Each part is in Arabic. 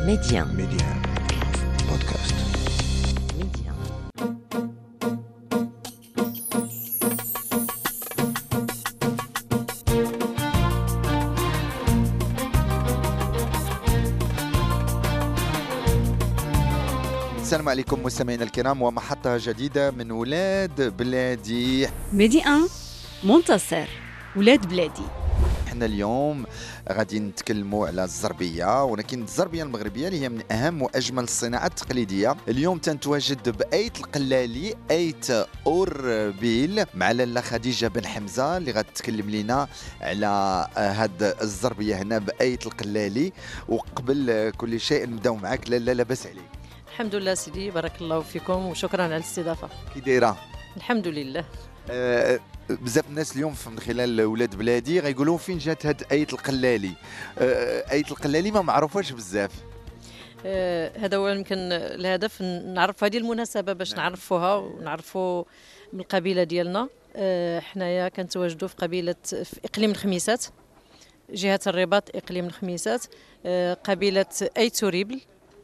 Média. بودكاست. Média. السلام عليكم مستمعينا الكرام ومحطة جديدة من ولاد بلادي. ميدي 1 منتصر ولاد بلادي. احنا اليوم غادي نتكلموا على الزربية، ولكن الزربية المغربية اللي هي من أهم وأجمل الصناعات التقليدية. اليوم تنتواجد بأيت القلالي أيت أوربيل مع لاله خديجة بن حمزة اللي غتتكلم لنا على هاد الزربية هنا بأيت القلالي. وقبل كل شيء نبداو معك لاله، لاباس عليك؟ الحمد لله سيدي، بارك الله فيكم وشكرا على الاستضافة. كي دايرة؟ الحمد لله. بزاف الناس اليوم من خلال ولاد بلادي غيقولوا فين جات هاد أيت القلالي. أيت القلالي ما معروفاش بزاف. هذا هو يمكن الهدف، نعرف هذه المناسبة باش نعرفوها ونعرفوا من القبيلة ديالنا. حنايا كنتواجدوا في قبيلة في إقليم الخميسات، جهة الرباط إقليم الخميسات، قبيلة أيت أوربيل.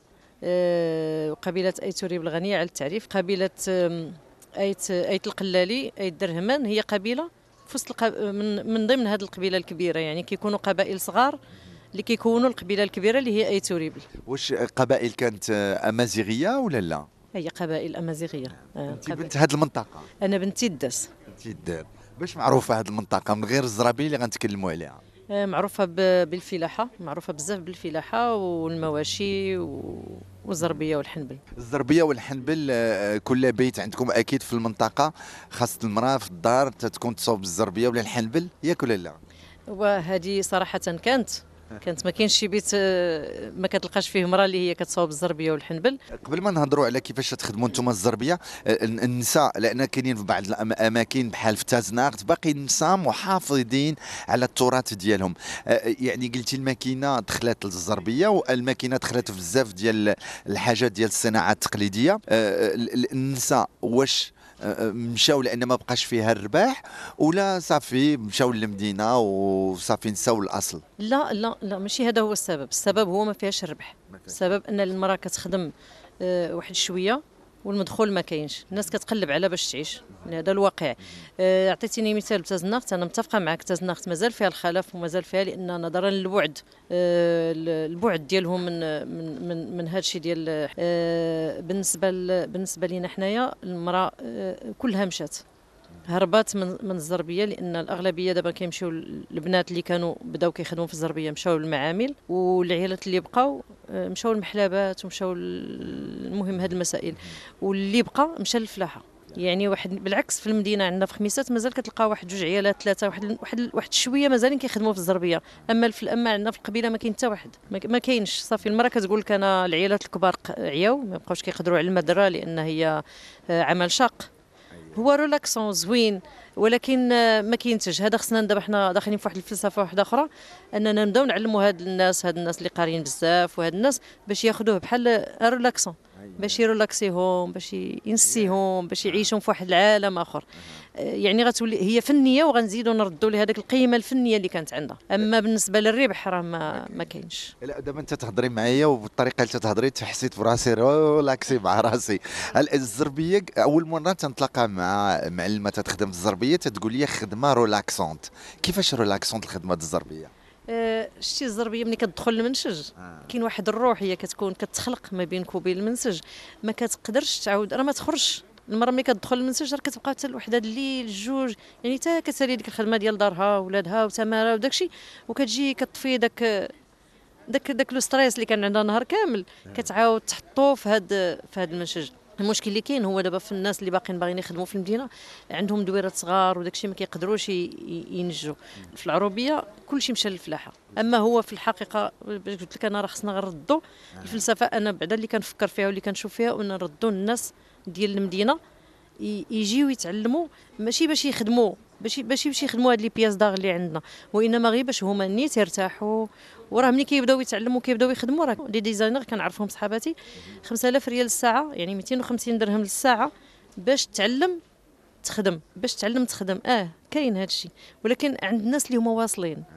قبيلة أيت أوربيل غنية على التعريف. قبيلة أيت القلالي أيت درهمان هي قبيلة في وسط من ضمن هذه القبيلة الكبيرة، يعني كيكونوا قبائل صغار اللي كيكونوا القبيلة الكبيرة اللي هي أيت أوربيل. واش قبائل كانت أمازيغية ولا لا؟ هي قبائل أمازيغية. انت بنت هذه المنطقة؟ أنا بنتي الداس. انت الدار. باش معروفة هذه المنطقة من غير الزرابي اللي غنتكلموا عليها؟ معروفة بالفلاحة، معروفة بزاف بالفلاحة والمواشي والزربية والحنبل. الزربية والحنبل، كل بيت عندكم أكيد في المنطقة خاصة المرأة في الدار تكون تصوب الزربية ولا الحنبل، ياك ولا لا؟ وهذه صراحة كانت ما كاينش شي بيت ما كتلقاش فيه مرأة اللي هي كتصاوب الزربية والحنبل. قبل ما نهضروا على كيفاش تخدموا نتوما الزربية، النساء لان كاينين في بعض الاماكن بحال في تازناغت باقي النساء محافظين على التراث ديالهم. يعني قلتي الماكينه دخلت للزربية والماكينه دخلت في بزاف ديال الحاجات ديال الصناعات التقليديه. النساء واش مشاو لان ما بقاش فيها الرباح، ولا صافي مشاو للمدينه وصافي نساو الاصل؟ لا لا لا، ماشي هذا هو السبب. السبب هو ما فيهاش الربح. السبب ان المراه كتخدم واحد شويه والمدخول ما كاينش، الناس كتقلب على باش تعيش، هذا الواقع. عطيتيني مثال بتازناخت، انا متفقه معك، تازناخت مازال فيها الخلف ومازال فيها، لان نظرا للبعد البعد ديالهم من هذا الشيء ديال بالنسبه لينا حنايا المراه كلها مشات هربات من الزربيه، لان الاغلبيه دابا كيمشيو البنات اللي كانوا بداو كيخدموا في الزربيه مشاو للمعامل، والعيالات اللي بقاو مشاو المحلبات ومشاو المهم هذه المسائل، واللي بقى مشى للفلاحه. يعني واحد بالعكس في المدينه عندنا في خميسات مازال كتلقى واحد جوج عيالات ثلاثه، واحد شويه مازالين كيخدموا في الزربيه. اما عندنا في القبيله ما كاين حتى واحد، ما كاينش. صافي المراه كتقول لك انا العيالات الكبار عياو ما بقاوش كيقدروا على المدره، لان هي عمل شاق. هو ريلاكسون زوين، ولكن ما كينتج. هذا خصنا دابا حنا داخلين في واحد الفلسفه واحده اخرى، اننا نبداو نعلموا هاد الناس اللي قاريين بزاف، وهاد الناس باش ياخذوه بحال ريلاكسون، باش يريلاكسيهم، باش ينسيهم، باش يعيشوا في واحد العالم اخر. يعني غتولي هي فنيه، وغنزيدوا نردوا لها هذيك القيمه الفنيه اللي كانت عندها. اما بالنسبه للربح راه ما كاينش. لا دابا انت تهضري معايا وبالطريقه اللي تهضري تحسيت براسي ريلاكسي مع راسي. الزربيه اول مره تنتلاقى مع معلمه تخدم في الزربيه تقول لي خدمه ريلاكسونت. كيفاش ريلاكسونت الخدمه ديال الزربيه؟ شتي الزربيه ملي كتدخل المنسج كاين واحد الروح هي كتكون كتخلق ما بينك وبين المنسج، ما كتقدرش تعاود، راه ما تخرجش. المراه ملي كتدخل المنسج راه كتبقى حتى الوحده الليل الجوج، يعني حتى كتسالي ديك الخدمه ديال دارها وولادها وتمارا وداكشي، وكتجي كطفي داك لو ستريس اللي كان عندها نهار كامل، كتعاود تحطو في هاد المنسج. المشكل اللي كاين هو دابا في الناس اللي باغيين يخدموا في المدينه، عندهم دويرات صغار وداكشي ما كيقدروش ينجوا. في العروبيه كلشي مشى للفلاحه. اما هو في الحقيقه باش قلت لك انا راه خصنا نردوا الفلسفه. انا بعدا اللي كنفكر فيها واللي كنشوف فيها ان نردوا الناس ديال المدينه يجيو يتعلموا، ماشي باش يخدموا باش يخدموا هاد لي بياس داغ اللي عندنا، وانما غير باش هما نيت يرتاحوا. وراه ملي كيبداو يتعلموا كيبداو يخدموا، راه لي ديزاينر كنعرفهم صحاباتي 5000 ريال الساعه، يعني 250 درهم للساعه باش تعلم تخدم. كاين هذا الشيء، ولكن عند الناس اللي هما واصلين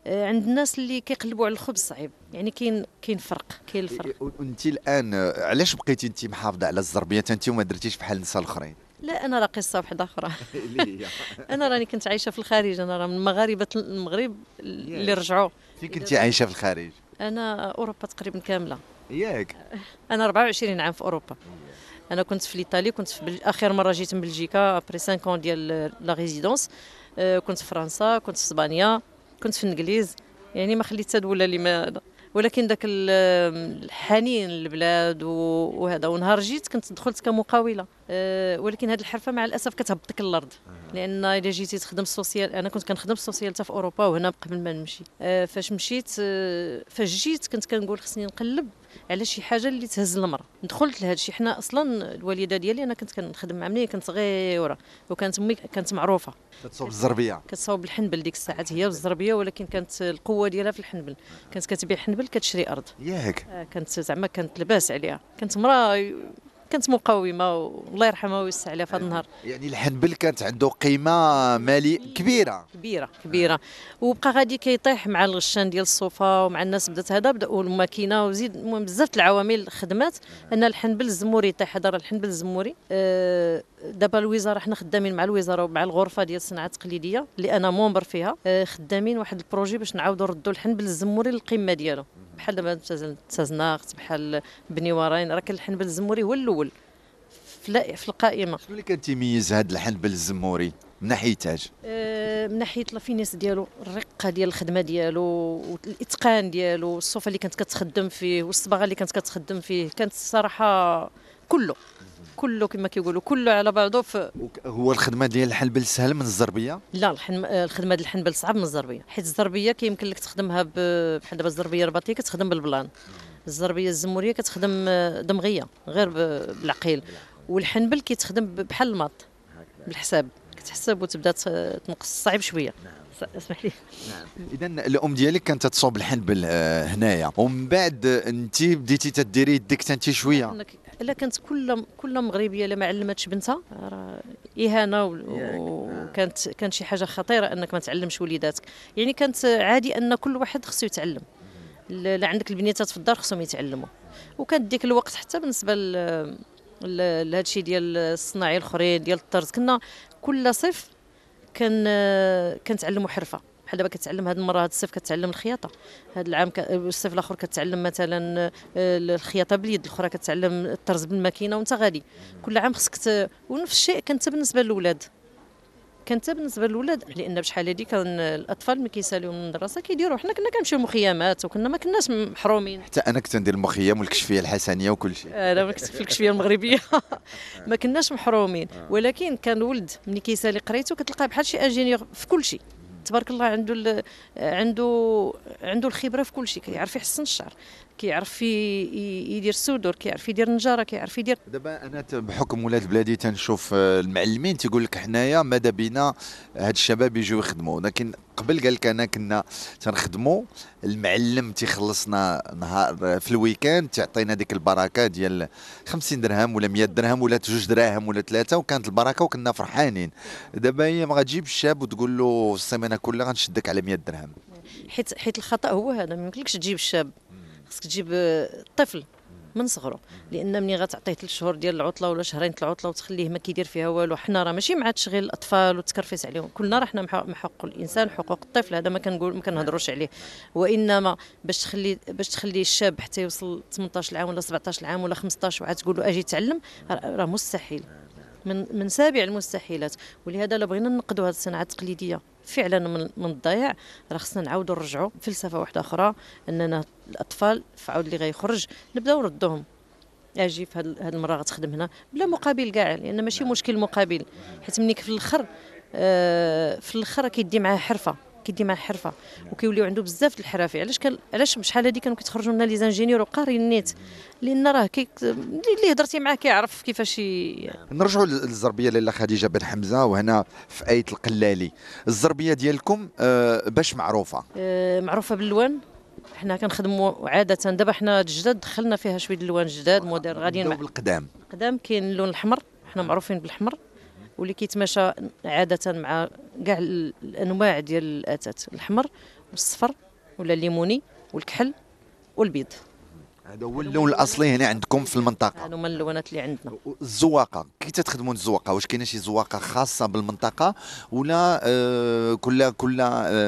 عند الناس اللي كيقلبوا على الخبز صعيب، يعني كاين فرق، كاين الفرق. وانت الان علاش بقيتي انت محافظه على الزربيه انت وما درتيش بحال النساء الاخرين؟ لا انا راه قصه وحده اخرى. اللي هي انا راني كنت عايشه في الخارج، انا راه من مغاربه المغرب اللي رجعوا. فين كنتي عايشه في الخارج؟ انا اوروبا تقريبا كامله. ياك. انا 24 عام في اوروبا. انا كنت في ايطالي، كنت في اخر مره جيت من بلجيكا ابري 5 ans ديال لا ريزيدونس. كنت في فرنسا، كنت في اسبانيا، كنت في الانجليز، يعني ما خليت هاد ولا لي ما. ولكن داك الحنين للبلاد وهذا. ونهار جيت كنت دخلت كمقاوله، ولكن هذه الحرفه مع الاسف كتهبطك الارض، لان الا جيتي تخدم سوسيال. انا كنت كنخدم سوسيال حتى في اوروبا وهنا قبل ما نمشي. فاش مشيت، فاش جيت كنت كنقول خصني نقلب على شي حاجه اللي تهز المراه. دخلت لهذا الشيء. حنا اصلا الوالده ديالي انا كنت كنخدم مع ملي كنت صغيره، وكانت امي كانت معروفه كتصوب الزربيه. كتصاوب الحنبل ديك الساعات هي والزربيه، ولكن كانت القوه ديالها في الحنبل. كانت كتبيع حنبل كتشري ارض. ياك. كانت زعما كانت لباس عليها، كانت مراه كانت مقاومه، والله يرحمها ويوسع عليها في هذا النهار. يعني الحنبل كانت عنده قيمه ماليه كبيره كبيره. وبقى غادي كيطيح مع الغشان ديال الصوفه ومع الناس. بداوا الماكينه وزيد، المهم بزاف العوامل خدمات ان الحنبل الزموري يطيح. هذا الحنبل الزموري. دابا الوزاره، حنا خدامين مع الوزاره ومع الغرفه ديال الصناعه التقليديه اللي انا ممبر فيها. خدامين واحد البروجي باش نعاودوا نردوا الحنبل الزموري للقمه ديالو، بحال دابا تازناقت، بحال بني وراين. راه كان الحنبل الزموري هو الاول في القائمه. شنو اللي كان تيميز هذا الحنبل الزموري من ناحيه اش؟ من ناحيه الفينيس ديالو، الرقه ديال الخدمه ديالو، والاتقان ديالو، الصوفه اللي كانت كتخدم فيه والصباغه اللي كانت كتخدم فيه. كانت الصراحه كله كما كيقولوا كله على بعضه. هو الخدمه ديال الحنبل سهل من الزربيه؟ لا، الخدمه ديال الحنبل صعب من الزربيه، حيت الزربيه كيمكن لك تخدمها بحال دابا الزربيه الرباطيه كتخدم بالبلان، الزربيه الزموريه كتخدم دمغيه غير بالعقيل، والحنبل كيتخدم بحال الماط بالحساب، كتحسب وتبدا تنقص. صعيب شويه. اسمح لي. نعم. اذا الام ديالك كانت تصوب الحنبل هنايا، ومن بعد انت بديتي تديري يدك انت شويه. لا، كانت كل مغربيه اللي ما علمتش بنتها راه اهانه، وكانت شي حاجه خطيره انك ما تعلمش وليداتك. يعني كانت عادي ان كل واحد خصو يتعلم. لا عندك البنيتات في الدار خصهم يتعلموا. وكانت ديك الوقت حتى بالنسبه لهذا الشيء ديال الصناعي الاخرين ديال الطرز، كنا كل صيف كنتعلموا حرفه. بحال دابا كتعلم هذه المره، هذا الصيف كتعلم الخياطه، هذا العام الصيف الاخر كتعلم مثلا الخياطه باليد، الاخرى كتعلم الطرز بالماكينه، وانت غادي كل عام خصك ونفس الشيء كانت بالنسبه للاولاد. لان بشحال هادي كان الاطفال ملي كيساليو من المدرسه كيديروا. حنا كنا كنمشيو مخيمات، وكنا ما كناش محرومين. حتى انا كنت ندير المخيم والكشفيه الحسنيه وكل شيء. انا كنت في الكشفيه المغربيه. ما كناش محرومين، ولكن كان ولد ملي كيسالي قريته كتلقاه بحال شي انجينيور في كل شيء. تبارك الله، عنده الخبره في كل شيء. كيعرف يحسن الشعر، كيعرف يدير السودور، كيعرف يدير النجاره، كيعرف يدير. دابا انا بحكم ولاد بلادي تنشوف المعلمين تيقول لك حنايا ماذا بينا هاد الشباب يجيو يخدموا، لكن قبل قال لك انا كنا تنخدموا، المعلم تيخلصنا نهار في الويكاند تعطينا ديك البركه ديال 50 درهم ولا 100 درهم ولا 2 دراهم ولا 3، وكانت البركه وكنا فرحانين. دابا هي ما غتجيب الشاب وتقول له السيمانه كلها غنشدك على 100 درهم. حيت الخطا هو هذا، ما يمكنلكش تجيب الشاب، خصك تجيب الطفل من صغره. لان ملي غتعطيه 3 شهور ديال العطله ولا شهرين ديال العطله وتخليه ما كيدير فيها والو، حنا راه ماشي مع تشغيل الاطفال وتكرفس عليهم، كلنا راه حنا مع حقوق الانسان، حقوق الطفل، هذا ما كنهضروش عليه. وانما باش تخلي الشاب حتى يوصل 18 عام ولا 17 عام ولا 15 وعاد تقول له اجي تعلم، راه مستحيل، من سابع المستحيلات. ولهذا لا بغينا ننقذوا هذه الصناعه التقليديه فعلا من الضياع، راه خصنا نعاودوا نرجعوا فلسفه واحده اخرى، اننا الاطفال في عاود اللي غيخرج نبداو نردوهم. اجي في هذه المره غتخدم هنا بلا مقابل كاع، لان ماشي مشكل مقابل، حيت منك في الاخر كيدي معاه حرفه، وكيوليو عنده بزاف د الحرافي. علاش بشحال هذه كانوا كيتخرجوا لنا لي زانجينيور وقاريين نيت، لان راه اللي هضرتي معاه كيعرف كيفاش نرجعوا للزربيه لاله خديجه بن حمزه، وهنا في ايه القلالي. الزربيه ديالكم باش معروفه باللوان. حنا كنخدموا عاده، دابا حنا الجداد دخلنا فيها شويه الالوان الجداد مودير غاديين مع بالقدام. كاين اللون الاحمر، حنا معروفين بالاحمر، واللي كيتماشى عاده مع كاع الانواع ديال الاتات، الاحمر والصفر ولا الليموني والكحل والبيض. هذا هو اللون الاصلي هنا عندكم في المنطقه. هادو هما اللونات اللي عندنا. الزواقه كي تخدموا الزواقه، واش كاينه شي زواقه خاصه بالمنطقه ولا كل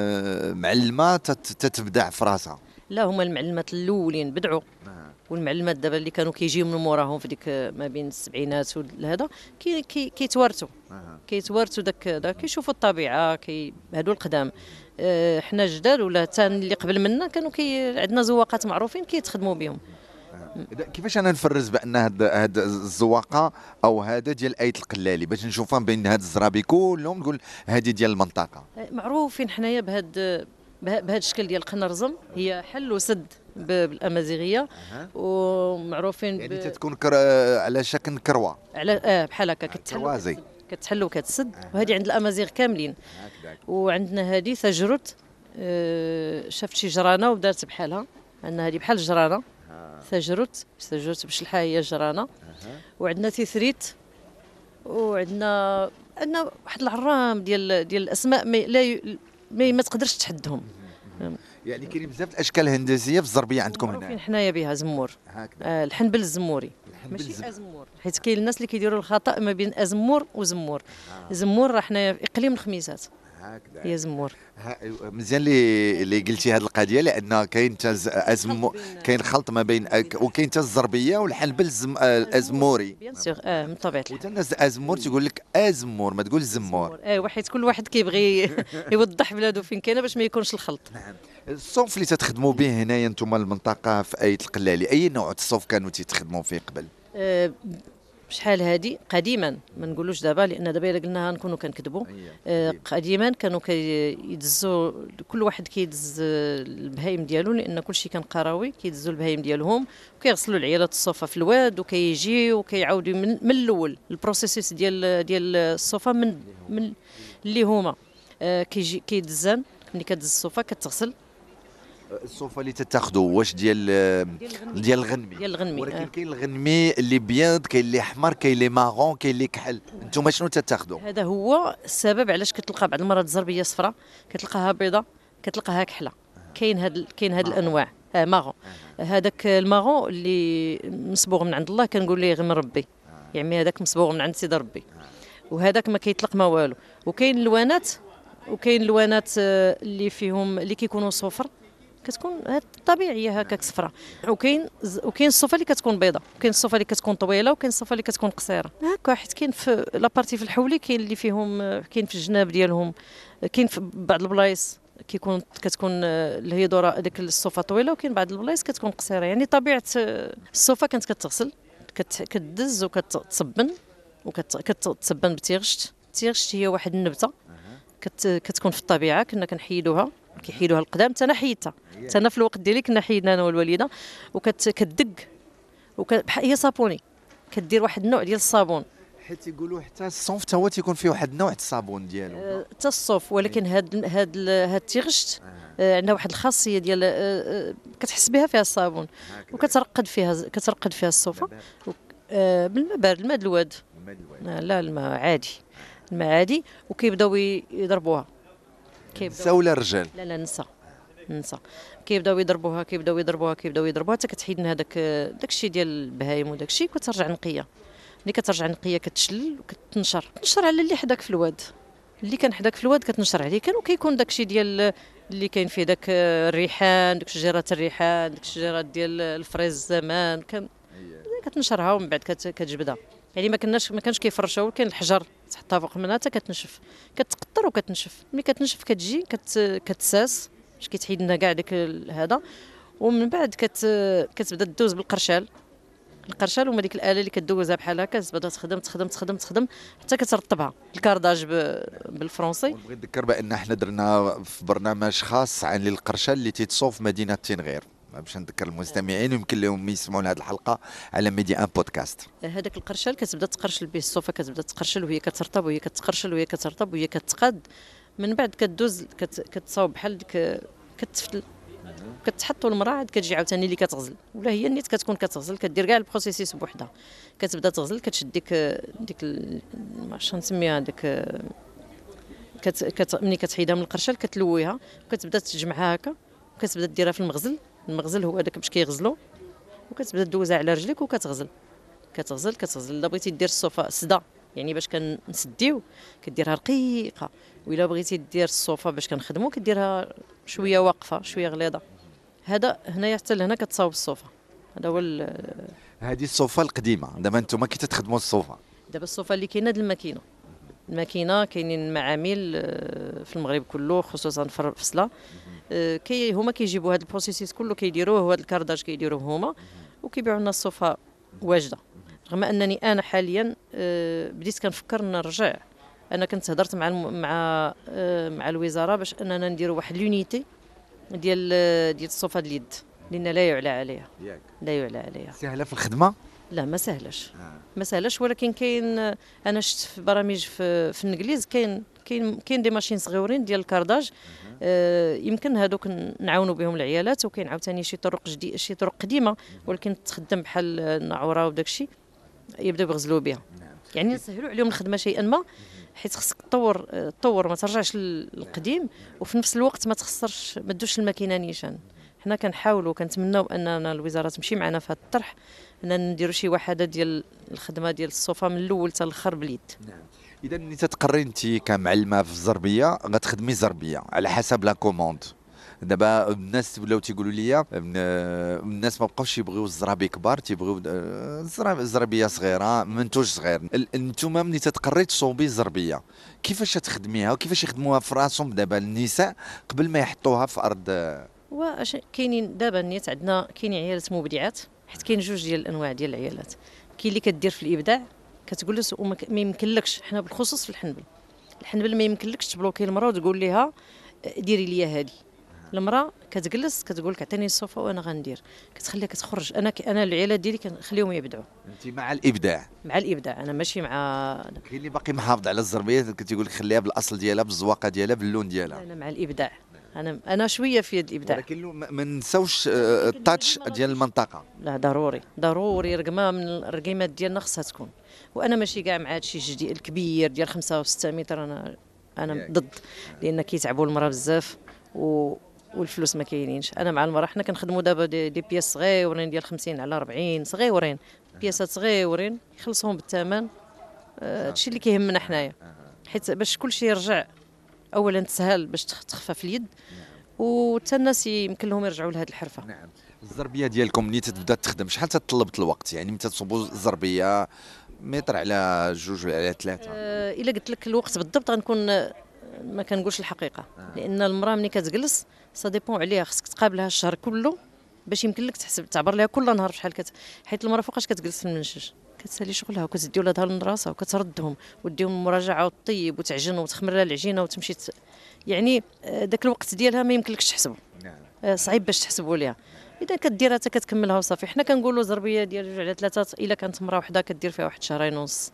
معلمه تتبدع في راسها؟ لا، هما المعلمات الاولين بدعوا، والمعلمات دابا اللي كانوا كيجيو من موراهم في ديك ما بين السبعينات وهذا كيتوارثوا كيتوارثوا داك كيشوفوا الطبيعه هادو القدام. حنا جداد ولا حتى اللي قبل منا كانوا عندنا زواقات معروفين كيتخدموا بهم. كيفاش انا نفرز بان هاد الزواقه او هذا ديال ايت القلالي باش نشوفها بين هاد الزرابي كلهم نقول هذه ديال المنطقه؟ معروفين حنايا بهذا الشكل ديال قنرزم، هي حل وسد بالامازيغيه، ومعروفين يعني تتكون على شكل كروه، على بحال هكا كتحل وكتسد. وهذه عند الامازيغ كاملين. وعندنا هذه ثجرت، شافت شي جرانه ودارت بحالها. عندنا هذه بحال الجرانه ثجرت بشلحه هي الجرانه. وعندنا تيثريت، وعندنا واحد العرام ديال الاسماء ما تقدرش تحدهم. يعني كاين بزاف الاشكال الهندسيه في الزربيه عندكم هنا. معروفين حنايا بها زمور، الحنبل الزموري ماشي ازمور، حيت كاين الناس اللي كيديروا الخطا ما بين ازمور وزمور. زمور راه حنايا في اقليم الخميسات، هي زمور. مزيان اللي قلتي هذه القضيه، لان كاين كاين خلط ما بين وكاين حتى الزربيه والحنبل الازموري. بيان سور من طبيعه الحال. وتا الناس ازمور تقول لك ازمور ما تقول زمور. حيت كل واحد كيبغي يوضح بلادو فين كاينه باش ما يكونش الخلط. نعم. الصوف اللي تتخدموا به هنايا انتم المنطقه في ايت القلالي، اي نوع الصوف كانوا تيتخدموا فيه قبل؟ شحال هادي قديما، ما نقولوش دابا لان دابا الا قلناها نكونوا كنكذبوا. قديما كانوا كيدزوا كل واحد كيدز البهايم ديالو، لان كلشي كان قروي، كيدزوا البهايم ديالهم وكيغسلوا العيالات الصوفه في الواد، وكيجيو وكيعاودوا من الاول البروسيس ديال الصوفه من اللي هما كيدزان. ملي كتدز الصوفه كتغسل. الصوفه اللي تتاخذوا واش ديال الغنمي؟ ولكن كاين الغنمي اللي بيض، كاين اللي احمر، كاين اللي مارون، كاين اللي كحل. انتم شنو تتاخذوا؟ هذا هو السبب علاش كتلقى بعض المرات الزربيه صفراء كتلقاها بيضه، كتلقاها كحله. كاين هاد الانواع. مارون. هذاك المارون اللي مصبوغ من عند الله كنقول ليه غير من ربي، يعني هذاك مصبوغ من عند سيدي ربي، وهذاك ما كيطلق ما والو. وكاين اللوانات اللي فيهم اللي كيكونوا صفر، كتكون طبيعيه هكاك صفراء. وكاين الصوفه اللي كتكون بيضاء، وكاين الصوفه اللي كتكون طويله، وكاين الصوفه اللي كتكون قصيره هكا. حيت كاين في لابارتي في الحولي، كاين اللي فيهم، كاين في الجناب ديالهم، كاين في بعض البلايص كتكون اللي هي دوره هذيك الصوفه طويله، وكاين بعض البلايص كتكون قصيره. يعني طبيعه الصوفه كانت كتغسل، كتدز وكتصبن وكتتصبن بتيغشت. التيغشت هي واحد النبته كتكون في الطبيعه، كنا كيحيدوها القدام. حتى انا حيدتها، حتى انا في الوقت ديالي كنا حيدنا انا والوالده. وكتدق هي صابوني، كدير واحد النوع ديال الصابون. حيت يقولوا حتى الصوف تا هو تيكون فيه واحد النوع الصابون ديالو. حتى الصوف، ولكن هاد التيغشت عندها واحد الخاصيه ديال كتحس بها فيها الصابون، وكترقد فيها الصوفه بالماء بارد، الماء الواد. لا، الماء عادي. وكيبداو يضربوها. نساء ولا رجال؟ لا نساء. كيبداو يضربوها حتى كتحيد لنا داكشي ديال البهايم وداكشي، وكترجع نقيه. ملي كترجع نقيه كتشل وكتنشر على اللي حداك في الواد. اللي كان حداك في الواد كتنشر عليه. وكيكون داكشي ديال اللي كاين فيه داك الريحان، داك شجيرات الريحان، داك الشجيرات ديال الفريز زمان كتنشرها ومن بعد كتجبدها. يعني ما كانش كيفرشوا، كاين الحجر تحطها فوق منها حتى كتنشف، كتقطر وكتنشف. ملي كتنشف كتجي كتساس باش كيتحيد لنا كاع داك هذا. ومن بعد كتبدا تدوز بالقرشال، وما ديك الاله اللي كدوزها بحال هكا تبدا تخدم حتى كترطبها. الكارداج بالفرنسي. ونبغي نذكر بان احنا درنا في برنامج خاص عن القرشال اللي تيتصوف مدينه تنغير، باش نذكر المستمعين ويمكن لهم يسمعون هذه الحلقه على ميديا ان بودكاست. هذاك القرشال كتبدا تقرشل به الصوفه، كتبدا تقرشل وهي كترطب وهي كتقرشل وهي كترطب وهي كتقاد. من بعد كدوز كتصاوب بحال ديك كتفتل، كتحطوا المراه عاد كتجي عاوتاني اللي كتغزل، ولا هي النيت كتكون كتغزل، كدير كاع البروسيسيس بوحدها. كتبدا تغزل، كتشد ديك ما عرفتش نسميها، ديك ملي كتحيدها من القرشال كتلويها وكتبدا تجمعها هكا وكتبدا ديرها في المغزل. المغزل هو هذاك باش كيغزلوا، وكتبدا دوزها على رجليك وكتغزل كتغزل. الا بغيتي دير الصوفه سدا يعني باش كنسديو كديرها رقيقه، وإلا بغيتي دير الصوفه باش كنخدمو كديرها شويه واقفه شويه غليظه. هذا هنايا حتى لهنا كتصاوب الصوفه. هذا هو هذه الصوفه القديمه. دابا انتم كي تخدموا الصوفه، دابا الصوفه اللي كاينه د الماكينه كاينين المعامل في المغرب كله خصوصا في فصله. هما كيجيبوا هذا البروسيس كله كيديروه، وهذا الكارداج كيديروه هما وكيبيعوا لنا الصوفه واجده. رغم انني انا حاليا بديت كنفكر نرجع. انا كنت هضرت مع الوزاره باش اننا نديروا واحد لونيتي ديال الصوفه اليد، لان لا يعلى عليها. لا يعلى عليها. سهله في الخدمه؟ لا ما سهلاش. ما سهلاش، ولكن كاين، انا شفت في برامج في الانجليز كاين دي ماشين صغيورين ديال الكارداج. يمكن هذوك نعاونوا بهم العيالات. وكاين عاوتاني شي طرق شي طرق قديمه ولكن تخدم بحال الناعوره وداك الشيء يبداو يغزلوا بها. يعني نسهلوا عليهم الخدمه شيئا ما، حيت خصك تطور ما ترجعش للقديم، وفي نفس الوقت ما تخسرش ما تدوش الماكينه نيشان. حنا كنحاولوا كنتمناو اننا الوزاره تمشي معنا في هذا الطرح، اننا نديروا شي وحده ديال الخدمه ديال الصوفه من الاول حتى الاخر باليد. اذا ملي تتقرري انت كمعلمه في الزربيه غتخدمي زربيه على حسب لا كوموند. دابا الناس ولاو تيقولوا لي الناس ما بقاوش يبغيو الزرابي كبار، تيبغيو الزربيه صغيره منتوج صغير. انتوما ملي تتقرري تصوبي الزربيه كيفاش تخدميها وكيفاش يخدموها في راسهم دابا النساء قبل ما يحطوها في ارض؟ واش كاينين دابا النيت عندنا كاينين عيالات مبدعات، حيت كاين جوج ديال الانواع ديال العيالات. كاين اللي كدير في الابداع كتجلس وما يمكنلكش. حنا بالخصوص في الحنبل ما يمكنلكش تبلوكي المراه وتقول لها ديري لي هذه. المراه كتجلس كتقول لك عطيني الصوفه وانا غندير، كتخليها كتخرج. انا العيالات ديالي كنخليهم يبدعوا. انت مع الابداع؟ مع الابداع، انا ماشي مع. كاين اللي باقي محافظ على الزربيه كتقول لك خليها بالاصل ديالها بالزواقه ديالها باللون ديالها. انا مع الابداع. انا شويه في الابداع، ولكن ما نساوش التاتش ديال المنطقه. لا ضروري رقمه من الرقيمات ديالنا خصها تكون. وانا ماشي كاع مع هادشي الجديد الكبير ديال 5 و6 متر. انا ضد، لان كيتعبوا المراه بزاف والفلوس ما كاينينش. انا مع المراه. حنا كنخدموا دابا دي بياس صغيورين ديال 50 على 40 صغيورين، بياسات صغيورين يخلصوهم بالثمن. هادشي اللي كيهمنا حنايا، حيت باش كلشي يرجع اولا تسهل باش تخفف اليد، وحتى الناس يمكن لهم يرجعوا لهذه الحرفه. نعم. الزربيه ديالكم ملي تبدا تخدم شحال تطلب الوقت؟ يعني متى تصوبوا الزربيه متر على 2 ولا على 3؟ الا قلت لك الوقت بالضبط غنكون ما كنقولش الحقيقه. لان المراه ملي كتجلس سا ديبون عليها، خصك تقابلها الشهر كله باش يمكن لك تحسب تعبر لها كل نهار شحال حيت المراه فوقاش كتجلس في المنشج كتسالي شغلها وكتدي ولادها للمدرسه وكتردهم وديهم المراجعه وطيب وتعجن وتخمر لها العجينه وتمشي يعني داك الوقت ديالها ما يمكنلكش تحسبه. صعيب باش تحسبوا ليها. اذا كديرها حتى كتكملها وصافي. حنا كنقولوا زربيه ديال 2 على 3 الا كانت مراه وحده كدير فيها واحد 2 ونص.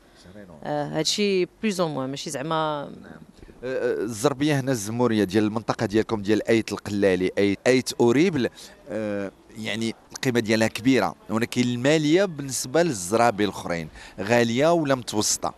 هادشي بلوز او موان ماشي زعما. الزربيه هنا الزموريه ديال المنطقه ديالكم ديال ايت القلالي ايت اوريبل، يعني القيمه ديالها كبيره، ولكن الماليه بالنسبه للزرابي الاخرين غاليه ولا متوسطه؟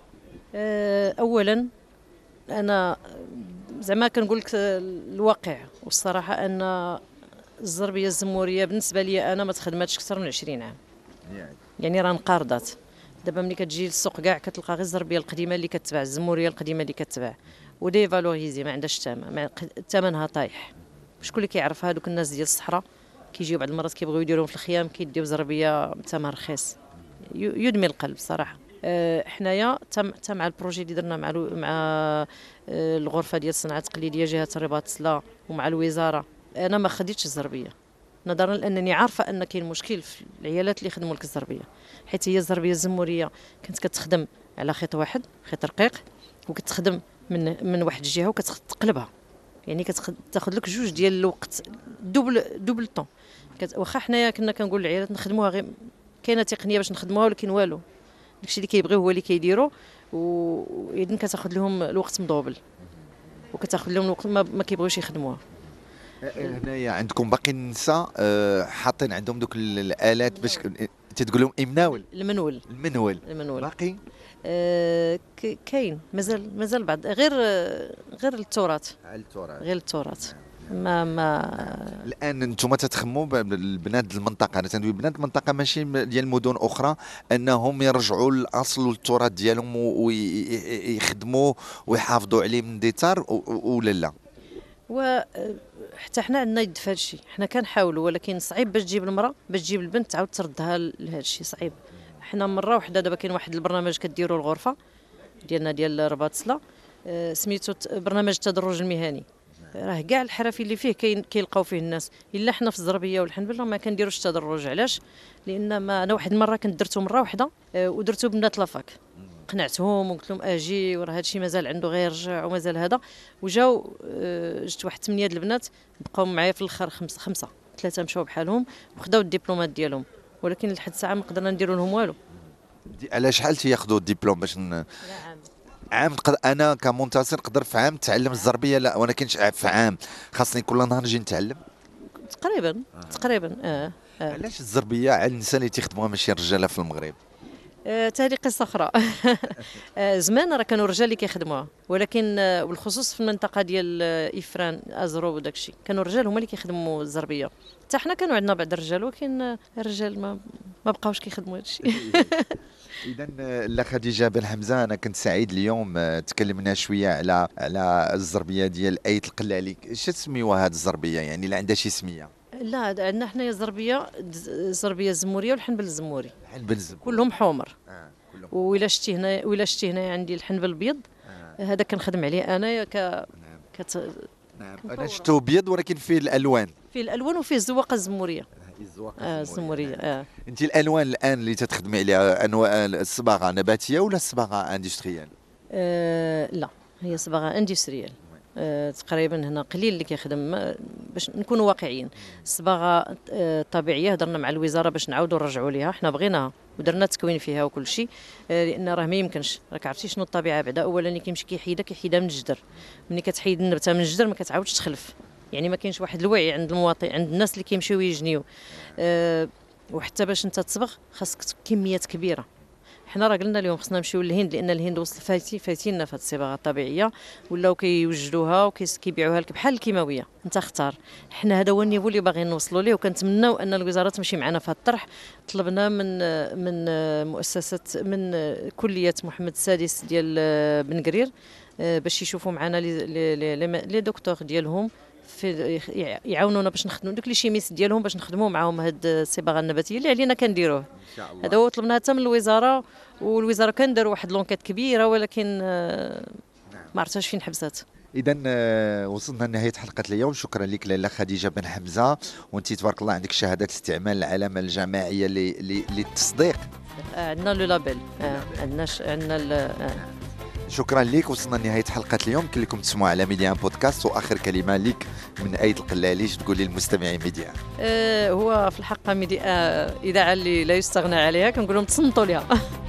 اولا انا زعما كنقول لك الواقع والصراحه ان الزربيه الزموريه بالنسبه لي انا ما تخدماتش اكثر من 20 عام. يعني راه انقرضت. دابا ملي كتجي للسوق كاع كتلقى غير الزربيه القديمه اللي كتباع، الزموريه القديمه اللي كتباع ودي فالوريزي ما عندهاش الثمن، ثمنها طايح. شكون اللي كيعرف؟ هذوك الناس ديال الصحراء كيجيو بعض المرات كيبغيو يديروهم في الخيام كيديو زربيه بثمن رخيص يدمي القلب صراحه. حنايا حتى مع البروجي اللي درنا مع الغرفه ديال الصناعه التقليديه جهه الرباط سلا ومع الوزاره، انا ما خديتش الزربيه نظرا لانني عارفه ان كاين مشكل في العيالات اللي يخدموا لك الزربيه، حيت هي الزربيه الزموريه كانت كتخدم على خيط واحد، خيط رقيق، وكتخدم من واحد الجهه وكتقلبها. يعني كتاخذ لك 2 ديال الوقت، دوبل طون. واخا حنايا كنا كنقول للعيالات نخدموها غير كاينه تقنيه باش نخدموها، ولكن والو داكشي اللي كيبغيو هو اللي كيديروا، واذن كتاخذ لهم الوقت مضوبل وكتاخذ لهم الوقت ما كيبغيوش يخدموها. هنايا عندكم باقي النساء حاطين عندهم دوك الالات باش تتقول لهم المناول المنول باقي؟ كاين مازال بعض غير التراث. غير التراث. ما الان انتم تتخموا البنات المنطقه، انا تندوي بنات المنطقه ماشي ديال مدن اخرى، انهم يرجعوا للاصل والتراث ديالهم ويخدموا ويحافظوا عليه من ديتار ولا لا؟ حتى حنا عندنا يد في هذا الشيء، حنا كنحاولوا، ولكن صعيب باش تجيب المراه، باش تجيب البنت تعاود تردها لهذا الشيء صعيب. حنا مره واحده دابا كاين واحد البرنامج كديروا الغرفه ديالنا ديال رباط سلا، سميتو برنامج التدرج المهني. راه كاع الحرفي اللي فيه كيلقاو فيه الناس، الا حنا في الزربيه والحنبل ما كنديروش التدرج. علاش؟ لان ما انا واحد المره كنت درتو مره واحده ودرتو بنات لافاك، قنعتهم وقلت لهم اجي وراه هادشي مازال عنده غير يرجع ومازال هذا، وجاو جبت واحد 8 د البنات بقاو معايا في الاخر خمسه 3 مشاو بحالهم وخداو الدبلومات ديالهم، ولكن لحد الساعه ما قدرنا نديروا لهم والو. على شحال تياخذوا الدبلوم باش عام انا كمنتصر نقدر في عام نتعلم الزربيه؟ لا، وانا كاينش في عام خاصني كل نهار نجي نتعلم تقريبا. علاش الزربيه على النساء اللي تيخدموها ماشي الرجاله في المغرب؟ هذه قصه اخرى. زمان راه كانوا الرجال اللي كيخدموها، ولكن بالخصوص في المنطقه ديال افران ازرو وداك الشيء كانوا الرجال هما اللي كيخدموا الزربيه. حتى حنا كانوا عندنا بعض الرجال، ولكن الرجال ما بقاوش كيخدموا هذا الشيء. اذا لا خديجه بن حمزه، انا كنت سعيد اليوم تكلمنا شويه على الزربيه ديال ايت القلالي. اش تسميوها هذه الزربيه؟ يعني لا عندها شي سميه؟ لا، عندنا حنايا الزربيه الزموريه والحنبل الزموري كلهم حمر. كلهم. وإلا شتي هنا عندي الحنبل الابيض، هذا كنخدم عليه انا نعم انا شفتو ابيض ولكن فيه الالوان، وفيه الزواقه الزموريه. الزموريه. انت الالوان الان اللي تخدمي عليها انواع الصباغه نباتيه ولا الصباغه اندستريال؟ لا، هي صباغه اندستريال. تقريبا هنا قليل اللي كيخدم، باش نكونوا واقعيين. الصباغه الطبيعيه هضرنا مع الوزاره باش نعاودوا نرجعوا ليها، حنا بغيناها ودرنا تكوين فيها وكل شيء، لان راه ما يمكنش. راك عرفتي شنو الطبيعه بعدا؟ اولا كيمشي كيحيدها من الجذر، ملي كتحيد النبته من الجذر ما كتعاودش تخلف، يعني ما كاينش واحد الوعي عند المواطن، عند الناس اللي كيمشيو يجنيو. وحتى باش انت تصبغ خاصك كميات كبيره. حنا راه قلنا اليوم خصنا نمشيو للهند، لان الهند وصل فايتيننا في هذه الصباغه الطبيعيه، ولاو كيوجدوها وكيبيعوها لك بحال الكيماويه، انت اختار. حنا هذا هو النيفو اللي باغيين نوصلوا ليه، وكنتمناو ان الوزاره تمشي معنا في هذا الطرح. طلبنا من مؤسسه، من كليه محمد السادس ديال بن قرير باش يشوفوا معنا لي دكتور ديالهم في يعاونونا باش نخدموا دوك لي شيميس ديالهم، باش نخدموا معاهم هاد الصباغه النباتيه اللي علينا كنديروه ان شاء الله. هذا هو طلبناه حتى من الوزاره، والوزاره كنديروا واحد لونكيت كبيره، ولكن ما عرفتش فين حبسات. اذا وصلنا لنهايه حلقه اليوم. شكرا لك لاله خديجه بن حمزه، وانت تبارك الله عندك شهاده استعمال العلامه الجماعيه للتصديق. عندنا لو لابيل، عندنا شكرا لك. وصلنا لنهايه حلقه اليوم. كلكم تسمعوا على ميديان بودكاست، واخر كلمه لك من ايت القلالي تقول للمستمعين ميديان؟ هو في الحق اذاعه اللي لا يستغنى عليها، كنقول لهم تصنتوا لها.